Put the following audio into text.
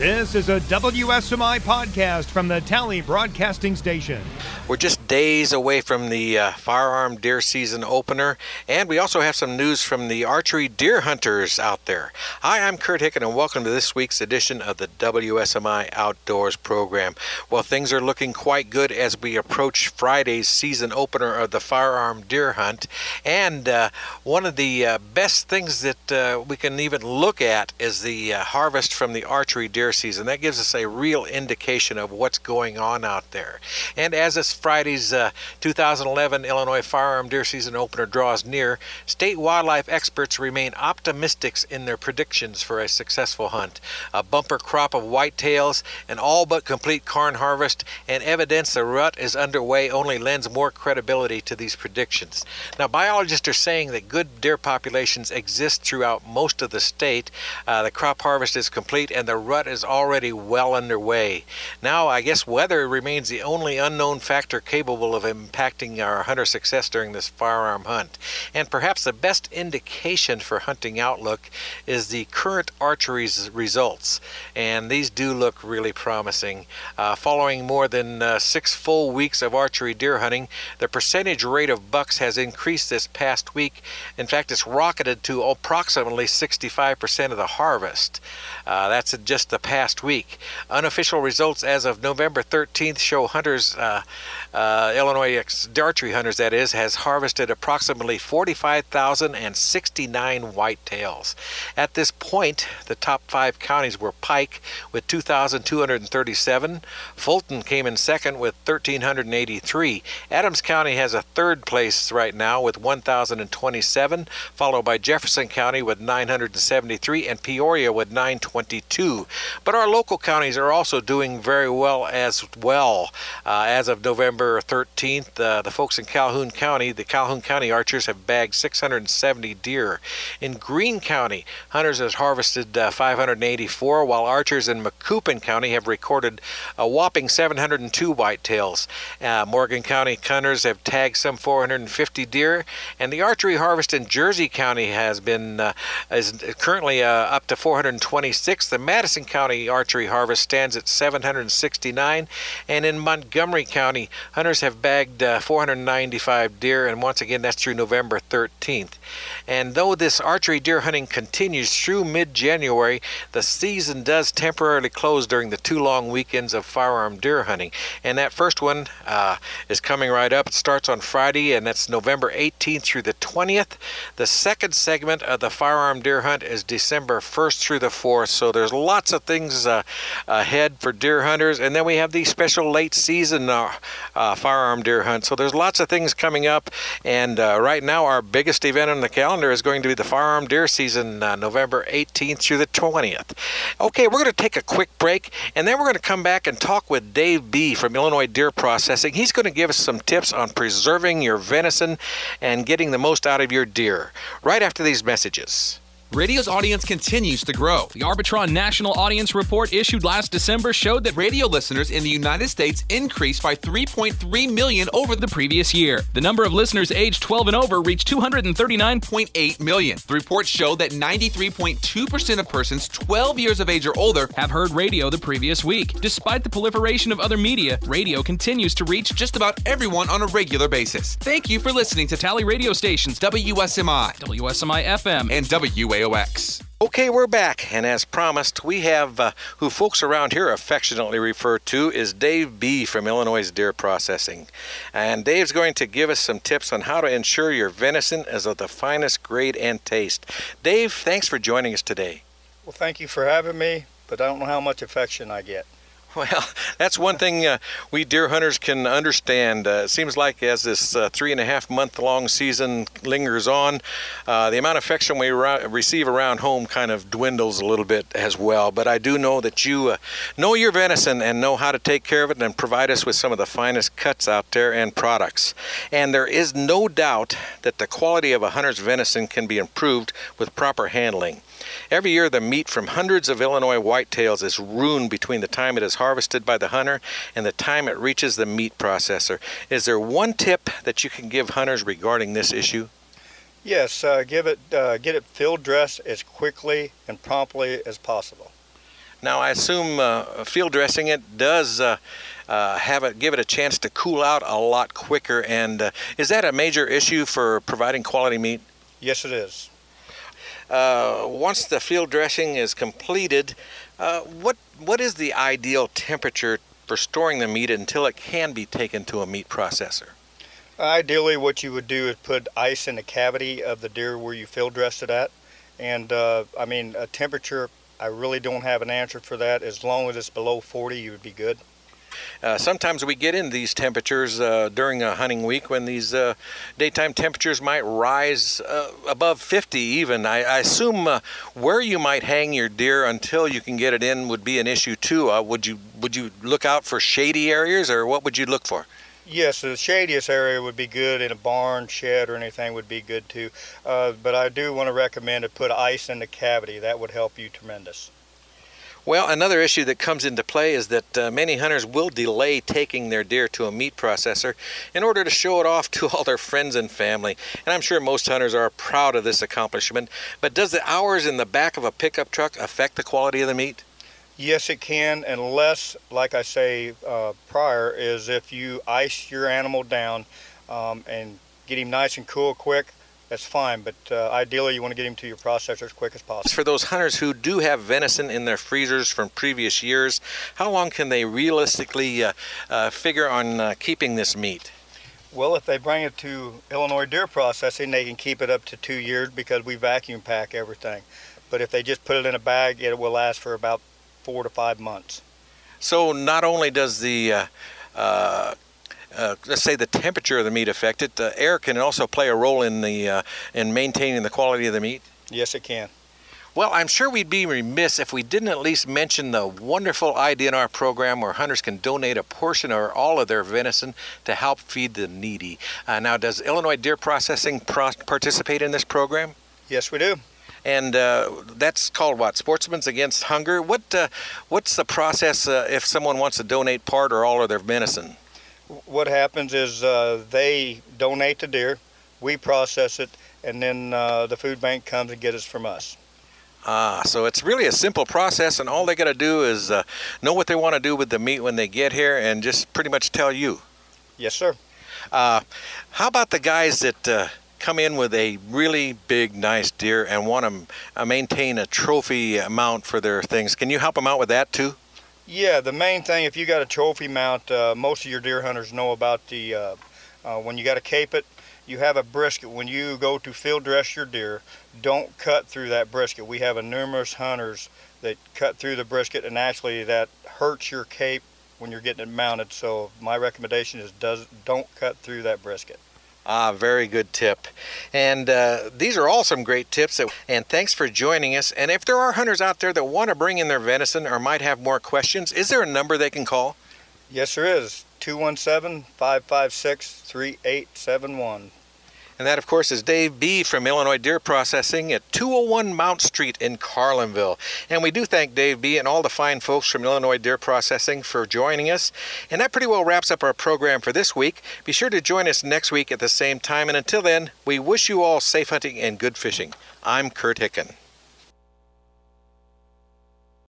This is a WSMI podcast from the Tally Broadcasting Station. We're just days away from the firearm deer season opener, and we also have some news from the archery deer hunters out there. Hi, I'm Kurt Hicken, and welcome to this week's edition of the WSMI Outdoors program. Well, things are looking quite good as we approach Friday's season opener of the firearm deer hunt, and one of the best things that we can even look at is the harvest from the archery deer season. That gives us a real indication of what's going on out there. And as this Friday's 2011 Illinois firearm deer season opener draws near, state wildlife experts remain optimistic in their predictions for a successful hunt. A bumper crop of whitetails, an all but complete corn harvest, and evidence the rut is underway only lends more credibility to these predictions. Now, biologists are saying that good deer populations exist throughout most of the state. The crop harvest is complete and the rut is already well underway. Now, I guess weather remains the only unknown factor capable of impacting our hunter success during this firearm hunt. And perhaps the best indication for hunting outlook is the current archery results. And these do look really promising. Following more than 6 full weeks of archery deer hunting, the percentage rate of bucks has increased this past week. In fact, it's rocketed to approximately 65% of the harvest. That's just the past week. Unofficial results as of November 13th show hunters, Illinois archery hunters that is, has harvested approximately 45,069 whitetails. At this point, the top 5 counties were Pike with 2,237. Fulton came in second with 1,383. Adams County has a third place right now with 1,027, followed by Jefferson County with 973 and Peoria with 922. But our local counties are also doing very well. As of November 13th, the folks in Calhoun County, the Calhoun County archers have bagged 670 deer. In Greene County, hunters have harvested 584, while archers in Macoupin County have recorded a whopping 702 whitetails. Morgan County hunters have tagged some 450 deer, and the archery harvest in Jersey County is currently up to 426. The Madison County archery harvest stands at 769, and in Montgomery County, hunters have bagged 495 deer, and once again, that's through November 13th. And though this archery deer hunting continues through mid-January, the season does temporarily close during the 2 long weekends of firearm deer hunting. And that first one is coming right up. It starts on Friday, and that's November 18th through the 20th. The second segment of the firearm deer hunt is December 1st through the 4th. So there's lots of things ahead for deer hunters. And then we have the special late season firearm deer hunt. So there's lots of things coming up. And right now, our biggest event on the calendar is going to be the firearm deer season, November 18th through the 20th. Okay, we're going to take a quick break, and then we're going to come back and talk with Dave B. from Illinois Deer Processing. He's going to give us some tips on preserving your venison and getting the most out of your deer right after these messages. Radio's audience continues to grow. The Arbitron National Audience Report issued last December showed that radio listeners in the United States increased by 3.3 million over the previous year. The number of listeners aged 12 and over reached 239.8 million. The report showed that 93.2% of persons 12 years of age or older have heard radio the previous week. Despite the proliferation of other media, radio continues to reach just about everyone on a regular basis. Thank you for listening to Tally radio stations WSMI, WSMI FM, and WAOX. Okay, we're back, and as promised, we have who folks around here affectionately refer to is Dave B. from Illinois Deer Processing. And Dave's going to give us some tips on how to ensure your venison is of the finest grade and taste. Dave, thanks for joining us today. Well, thank you for having me, but I don't know how much affection I get. Well, that's one thing we deer hunters can understand. It seems like as this 3.5-month-long season lingers on, the amount of affection we receive around home kind of dwindles a little bit as well. But I do know that you know your venison and know how to take care of it and provide us with some of the finest cuts out there and products. And there is no doubt that the quality of a hunter's venison can be improved with proper handling. Every year, the meat from hundreds of Illinois whitetails is ruined between the time it is harvested by the hunter and the time it reaches the meat processor. Is there one tip that you can give hunters regarding this issue? Yes, get it field dressed as quickly and promptly as possible. Now, I assume field dressing it does give it a chance to cool out a lot quicker. And is that a major issue for providing quality meat? Yes, it is. Once the field dressing is completed, what is the ideal temperature for storing the meat until it can be taken to a meat processor? Ideally, what you would do is put ice in the cavity of the deer where you field dressed it at. And I mean, a temperature, I really don't have an answer for that. As long as it's below 40, you would be good. Sometimes we get in these temperatures during a hunting week when these daytime temperatures might rise above 50 even. I assume where you might hang your deer until you can get it in would be an issue too. Would you look out for shady areas, or what would you look for? Yes, the shadiest area would be good. In a barn, shed, or anything would be good too. But I do want to recommend to put ice in the cavity. That would help you tremendous. Well, another issue that comes into play is that many hunters will delay taking their deer to a meat processor in order to show it off to all their friends and family. And I'm sure most hunters are proud of this accomplishment. But does the hours in the back of a pickup truck affect the quality of the meat? Yes, it can, unless, like I say prior, is if you ice your animal down and get him nice and cool quick. That's fine, but ideally you want to get him to your processor as quick as possible. For those hunters who do have venison in their freezers from previous years, how long can they realistically figure on keeping this meat? Well, if they bring it to Illinois Deer Processing, they can keep it up to 2 years because we vacuum pack everything. But if they just put it in a bag, it will last for about 4 to 5 months. So not only does the let's say the temperature of the meat affect it, air can also play a role in maintaining the quality of the meat? Yes, it can. Well, I'm sure we'd be remiss if we didn't at least mention the wonderful idea in our program where hunters can donate a portion or all of their venison to help feed the needy. Now, does Illinois Deer Processing participate in this program? Yes, we do. And that's called what? Sportsmen's Against Hunger? What's the process if someone wants to donate part or all of their venison? What happens is they donate the deer, we process it, and then the food bank comes and gets it from us. So it's really a simple process, and all they got to do is know what they want to do with the meat when they get here and just pretty much tell you. Yes, sir. How about the guys that come in with a really big, nice deer and want to maintain a trophy mount for their things? Can you help them out with that too? Yeah, the main thing, if you got a trophy mount, most of your deer hunters know about the, when you got to cape it, you have a brisket. When you go to field dress your deer, don't cut through that brisket. We have numerous hunters that cut through the brisket, and actually that hurts your cape when you're getting it mounted. So my recommendation is don't cut through that brisket. Very good tip. And these are all some great tips. And thanks for joining us. And if there are hunters out there that want to bring in their venison or might have more questions, is there a number they can call? Yes, there is. 217-556-3871. And that, of course, is Dave B. from Illinois Deer Processing at 201 Mount Street in Carlinville. And we do thank Dave B. and all the fine folks from Illinois Deer Processing for joining us. And that pretty well wraps up our program for this week. Be sure to join us next week at the same time. And until then, we wish you all safe hunting and good fishing. I'm Kurt Hicken.